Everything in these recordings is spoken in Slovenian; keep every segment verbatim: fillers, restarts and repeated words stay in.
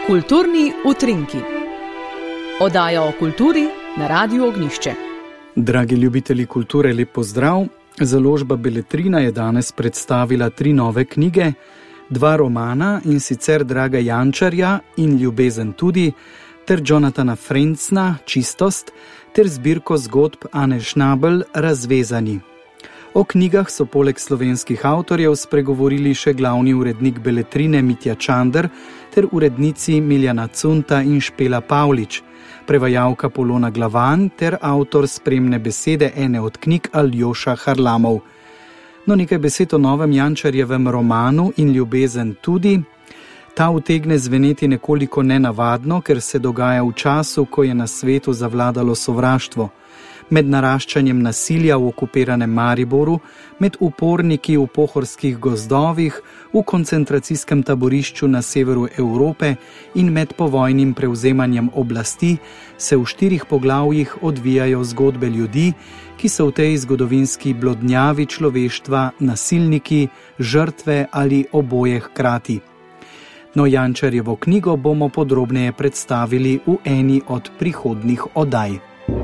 Kulturni utrinki. Oddaja o kulturi na Radiu Ognjišče. Dragi ljubitelji kulture, lep pozdrav. Založba Beletrina je danes predstavila tri nove knjige, dva romana, in sicer Draga Jančarja in Ljubezen tudi, ter Jonathana Frencna Čistost, ter zbirko zgodb Ane Schnabel Razvezani. O knjigah so poleg slovenskih avtorjev spregovorili še glavni urednik Beletrine Mitja Čander ter urednici Miljana Cunta in Špela Pavlič, prevajalka Polona Glavan ter avtor spremne besede ene od knjig Aljoša Harlamov. No, nekaj besed o novem Jančarjevem romanu In ljubezen tudi. Ta utegne zveneti nekoliko nenavadno, ker se dogaja v času, ko je na svetu zavladalo sovraštvo. Med naraščanjem nasilja v okupiranem Mariboru, med uporniki v pohorskih gozdovih, v koncentracijskem taborišču na severu Evrope in med povojnim prevzemanjem oblasti se v štirih poglavjih odvijajo zgodbe ljudi, ki so v tej zgodovinski blodnjavi človeštva nasilniki, žrtve ali oboje hkrati. No, Jančarjevo knjigo bomo podrobneje predstavili v eni od prihodnjih oddaj.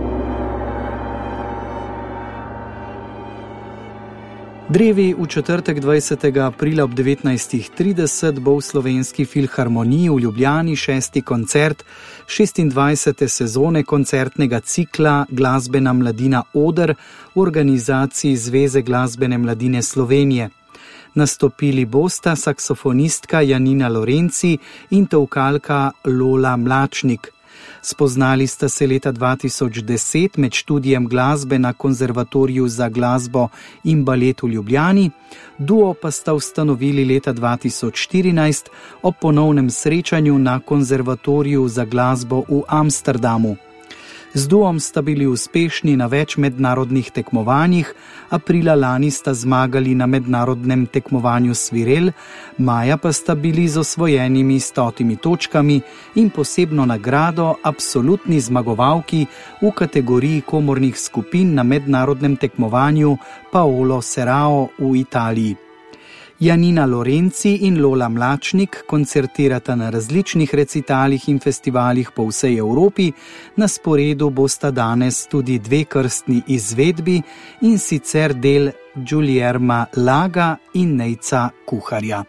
Drevi v četrtek dvajsetega aprila ob devetnajstih trideset bo v Slovenski filharmoniji v Ljubljani šesti koncert šestindvajsete sezone koncertnega cikla Glasbena mladina Oder v organizaciji Zveze glasbene mladine Slovenije. Nastopili bosta saksofonistka Janina Lorenci in tolkalka Lola Mlačnik. Spoznali sta se leta dva tisoč deset med študijem glasbe na Konzervatoriju za glasbo in balet v Ljubljani, duo pa sta ustanovili leta dva tisoč štirinajst ob ponovnem srečanju na Konzervatoriju za glasbo v Amsterdamu. Z duom sta bili uspešni na več mednarodnih tekmovanjih, aprila lani sta zmagali na mednarodnem tekmovanju Svirel, maja pa sta bili z osvojenimi stotimi točkami in posebno nagrado absolutni zmagovalki v kategoriji komornih skupin na mednarodnem tekmovanju Paolo Serrao v Italiji. Janina Lorenci in Lola Mlačnik koncertirata na različnih recitalih in festivalih po vsej Evropi, na sporedu bosta danes tudi dve krstni izvedbi, in sicer del Guillerma Laga in Nejca Kuharja.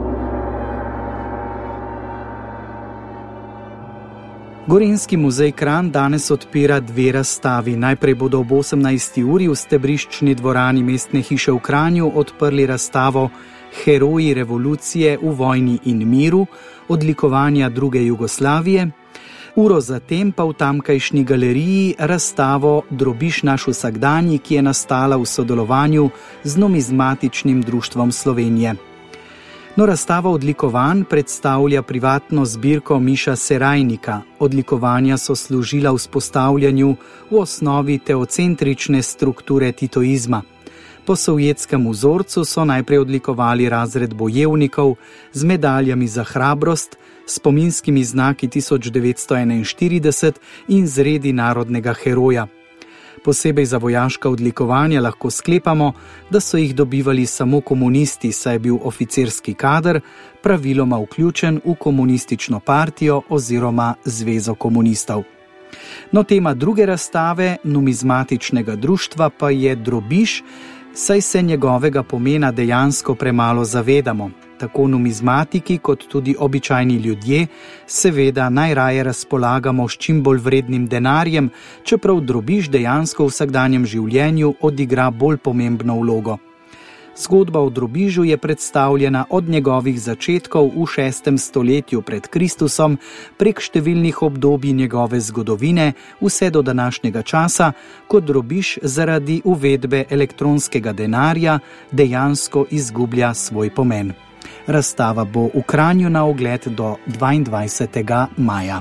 Gorenjski muzej Kranj danes odpira dve razstavi. Najprej bodo ob osemnajsti uri v stebriščni dvorani Mestne hiše v Kranju odprli razstavo Heroji revolucije v vojni in miru, odlikovanja druge Jugoslavije. Uro zatem pa v tamkajšnji galeriji razstavo Drobiž naš vsakdanji, ki je nastala v sodelovanju z Numizmatičnim društvom Slovenije. No, razstava odlikovanj predstavlja privatno zbirko Miša Serajnika. Odlikovanja so služila vzpostavljanju v osnovi teocentrične strukture titoizma. Po sovjetskem vzorcu so najprej odlikovali razred bojevnikov z medaljami za hrabrost, spominskimi znaki tisoč devetsto enainštirideset in zredi narodnega heroja. Posebej za vojaška odlikovanja lahko sklepamo, da so jih dobivali samo komunisti, saj je bil oficirski kader praviloma vključen v komunistično partijo oziroma zvezo komunistov. No, tema druge razstave Numizmatičnega društva pa je drobiž, saj se njegovega pomena dejansko premalo zavedamo. Tako numizmatiki kot tudi običajni ljudje seveda najraje razpolagamo s čim bolj vrednim denarjem, čeprav drobiž dejansko v vsakdanjem življenju odigra bolj pomembno vlogo. Zgodba o drobižu je predstavljena od njegovih začetkov v šestem stoletju pred Kristusom prek številnih obdobij njegove zgodovine vse do današnjega časa, ko drobiž zaradi uvedbe elektronskega denarja dejansko izgublja svoj pomen. Razstava bo v Kranju na ogled do dvaindvajsetega maja.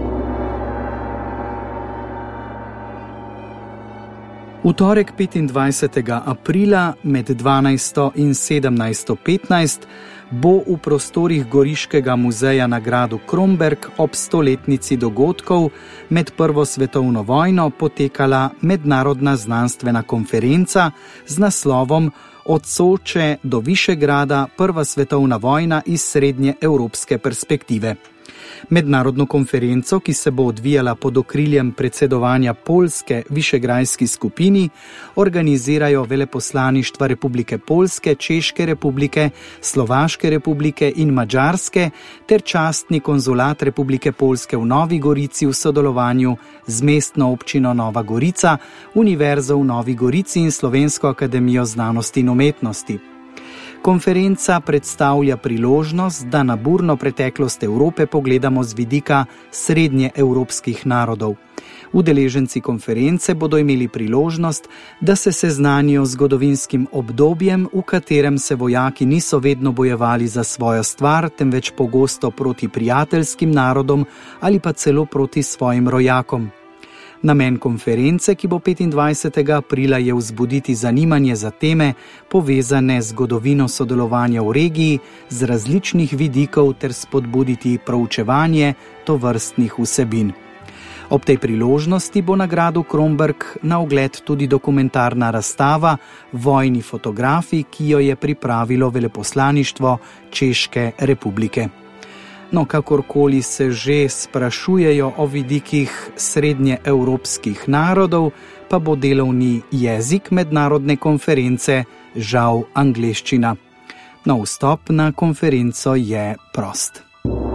V torek petindvajsetega aprila med dvanajsto in sedemnajsto petnajst bo v prostorih Goriškega muzeja na gradu Kromberk ob stoletnici dogodkov med Prvo svetovno vojno potekala mednarodna znanstvena konferenca z naslovom Od Soče do Višegrada, Prva svetovna vojna iz srednje evropske perspektive. Mednarodno konferenco, ki se bo odvijala pod okriljem predsedovanja Poljske Višegrajski skupini, organizirajo veleposlaništva Republike Poljske, Češke republike, Slovaške republike in Madžarske ter častni konzulat Republike Poljske v Novi Gorici v sodelovanju z mestno občino Nova Gorica, Univerzo v Novi Gorici in Slovensko akademijo znanosti in umetnosti. Konferenca predstavlja priložnost, da na burno preteklost Evrope pogledamo z vidika srednjeevropskih narodov. Udeleženci konference bodo imeli priložnost, da se seznanijo z zgodovinskim obdobjem, v katerem se vojaki niso vedno bojevali za svojo stvar, temveč pogosto proti prijateljskim narodom ali pa celo proti svojim rojakom. Namen konference, ki bo petindvajsetega aprila, je vzbuditi zanimanje za teme, povezane z zgodovino sodelovanja v regiji, z različnih vidikov ter spodbuditi proučevanje tovrstnih vsebin. Ob tej priložnosti bo na gradu Kromberk na ogled tudi dokumentarna razstava Vojni fotografi, ki jo je pripravilo veleposlaništvo Češke republike. No, kakorkoli se že sprašujejo o vidikih srednjeevropskih narodov, pa bo delovni jezik mednarodne konference žal angleščina. No, vstop na konferenco je prost.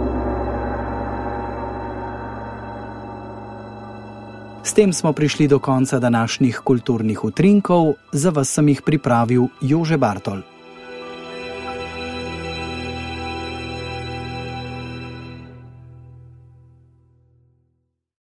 S tem smo prišli do konca današnjih kulturnih utrinkov, za vas sem jih pripravil Jože Bartol.